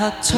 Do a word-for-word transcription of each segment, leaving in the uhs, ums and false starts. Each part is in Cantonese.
出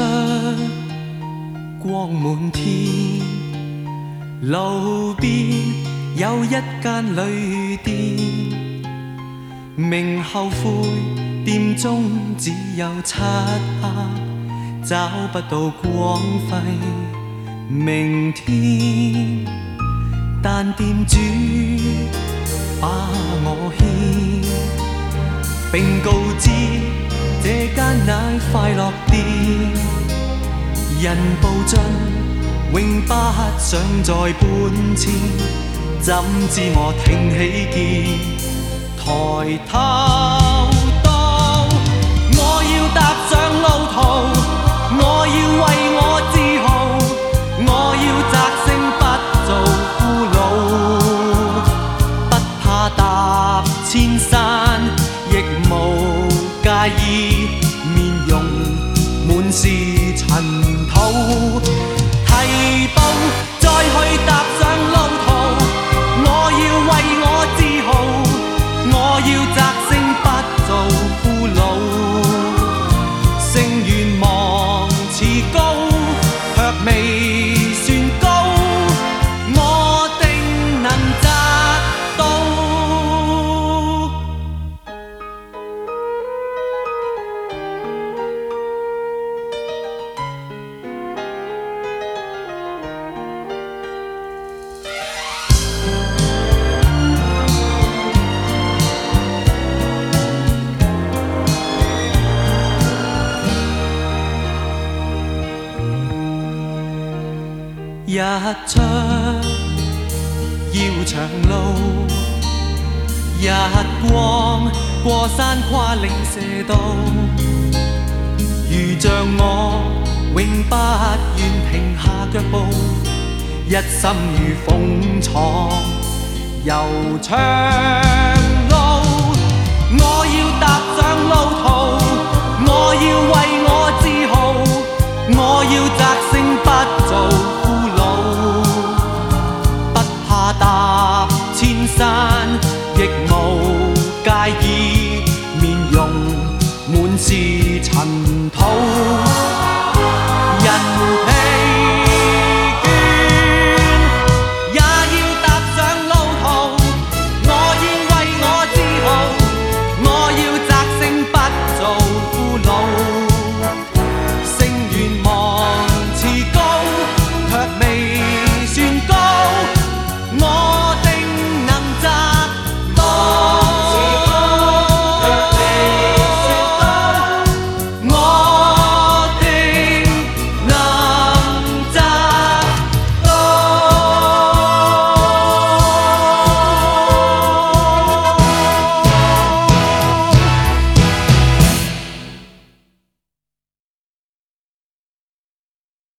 光滿天，路邊有一間旅店，明後悔店中只有漆黑，找不到光輝明天，但店主把我牽，並告知這間乃快樂店，人步進永不想再搬遷，怎知我挺起肩，抬頭到我要踏上路途，我要為我自豪，我要摘星不做俘虜，不怕踏千山，亦無介意面容滿是塵土，提步再去踏上路途，我要為我自豪，我要摘星不做俘虜，勝願望似高，卻未算高，我定能摘到。日出要長路，日光過山跨嶺射道，如像我永不願停下腳步，一心如風闖悠長路，我要踏上路途，我要為我自豪，我要摘星不做踏千山，亦無介意面容滿是塵土。